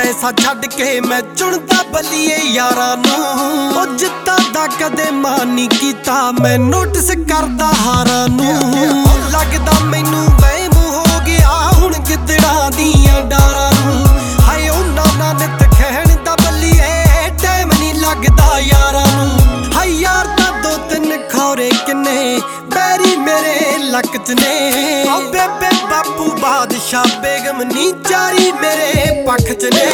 पैसा छड्ड के मैं चुनदा बल्लीए यारां नूं। ओ जिद्दां दा कदे मान नहीं कीता मैं नोटिस करदा हारां नूं। लगदा मैनू वहम हो गया हुण गिद्दड़ां दियां डारां नूं। हाय उन्हां नाल नित खैण दा बल्लीए टाइम नहीं लगदा यारां नूं। हाय यार दा दो तीन खौरे किन्ने बैरी मेरे लक च ने। ओ बेबे बापू बादशाह बेगम नी चारी मेरे पक्ष च ने।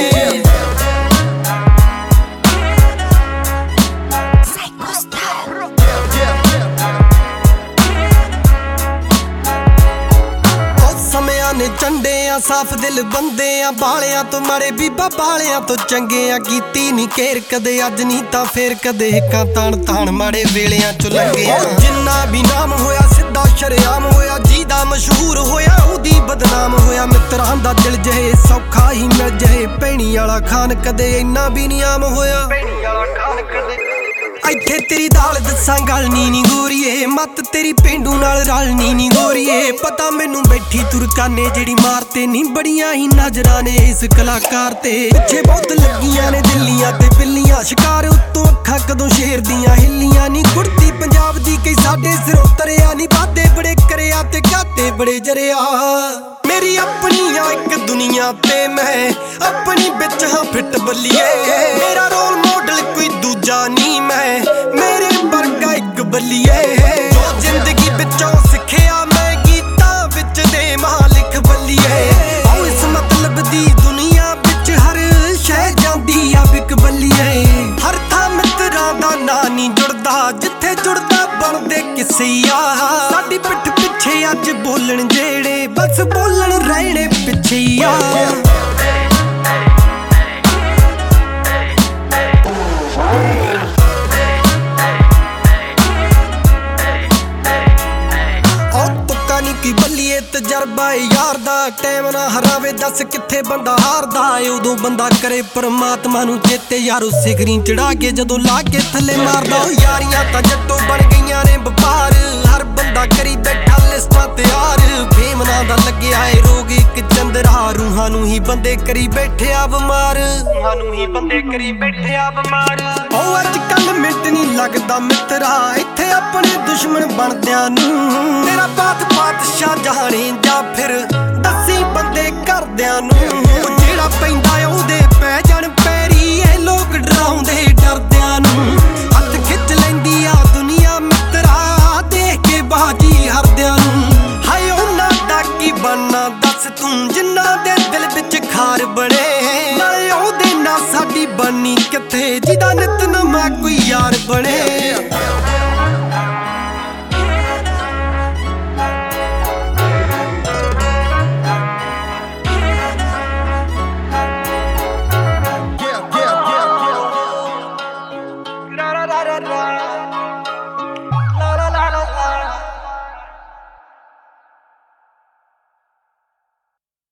ने चंडे आ साफ दिल बंदे आ बालियां तो मारे बीबा बालियां तो चंगे आ। कीती नी केर कदे अज नी तां फेर कदे हिक्कां ताण ताण माड़े वेलियां चो लंघे आ। जिन्ना भी नाम होया सिद्धा शरेआम होया जीदा मशहूर होया उदी बदनाम होया। मित्रां दा दिल जहे सौखा ही मिल जहे भैणी वाला खान कदे इन्ना भी नी आम होया। इत्थे तेरी दाल दस्सां गल नी गोरीए मत तेरी पेंडू नाल रलनी नी गोरीए। पता मैनू बैठी तुरकाने जेड़ी मारते नी बड़ियां ही नजरां ने इस कलाकार ते। पिछे बहुत लगियां ने दिल्लियां ते बिल्लियां शिकार उत्तों अखां कदों शेर दियां हिल्लियां नी। कुर्ती पंजाब दी कई साडे सिरों तरिया नी। वादे बड़े करिया ते घाटे बड़े जरिया। मेरी अपनी आ इक दुनिया ते मैं अपनी बिच हां फिट बल्लीए। मेरा रोल मॉडल कोई दूजा नी मैं मेरे वर्गा इक बल्लीए। जो जिंदगी बिचों सिखिया मैं गीतां विच दे मालिक बल्लीए। ओ इस मतलब दी दुनिया बिच हर शै जांदी आ बिक बल्लीए। हर थां मित्रां दा नां नी जुड़दा जिथे जुड़दा बनदे किस्से आ। साडी पिठ पिछे अज बोलण जेड़े बस बोलण रहणे पिछे आ। की बल्लीए तजर्बा यार दा टाइम ना हरावे दस किथे बंदा हारदा। उदों बंदा करे परमात्मा नू चेते यार सिखरी चढ़ा के जदों ला के थले मारदा। यारियां तां जट्टों बन गईयां ने व्यापार हर बंदा करी बैठा लिस्टां तैयार। फेम नां दा लग्गिया है रोग इक चंदरा रूहां नू ही बंदे करी बैठे आ बीमार। ओ अज कल मिंट नी लगदा मित्रा इत्थे अपने दुश्मन बनदियां नू। तेरा बात बादशाह जहाने जा फिर दसी बंदे करदियां नू। जेड़ा पैंदा ओहदे पै जाण पैरी ए लोग डराउंदे डरदियां नू। हत्थ खिच लैंदी आ दुनिया मित्रा देख के बाजी हरदियां नू। हाय उन्हां दा की बनना